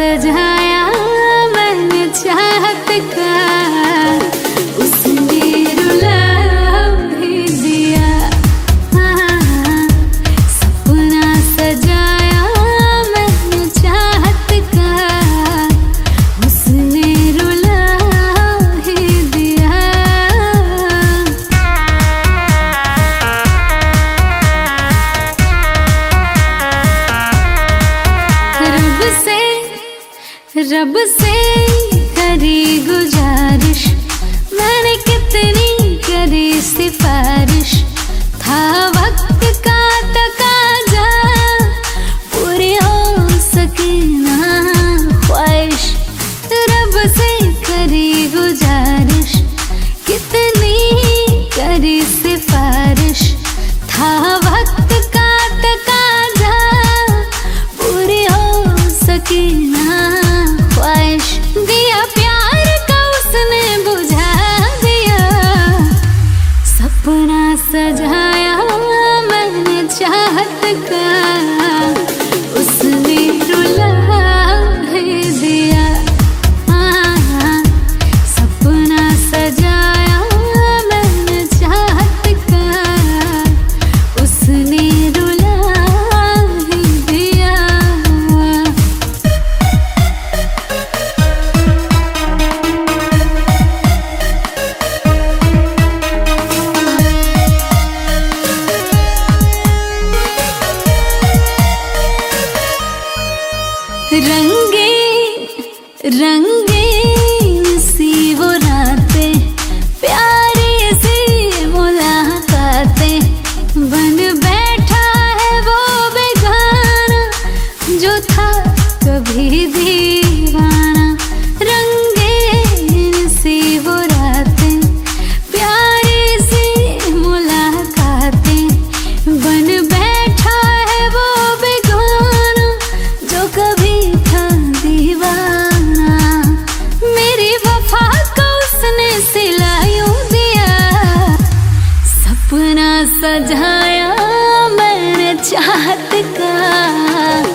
सजाया मैंने चाहत का, उसने रुला भी दिया। सपना सजाया मैंने चाहत का, उसने रुला ही दिया। रब से करी गुजारिश, मैंने कितनी करी सिफारिश, था वक्त का तकाजा, पूरी हो सके ना ख्वाहिश। रब से करी गुजारिश, कितनी करी सिफारिश, था वक्त का तकाजा, पूरी हो सके ना ख्वाहिश। दिया प्यार का उसने बुझा दिया, सपना सजाया मैंने चाहत का, उसने रुला भी दिया। सपना सजाया मैंने चाहत का, उसने रुला ही दिया। रंगीन सी वो रातें, प्यारी सी मुलाकातें, बन बैठा है वो बेगाना जो था कभी दीवाना। रंगीन सी वो रातें, प्यारी सी मुलाकातें, बन बैठा है वो बेगाना जो कभी था दीवाना। मेरी वफा को उसने सिलायूं दिया, सपना सजाया मैंने चाहत का।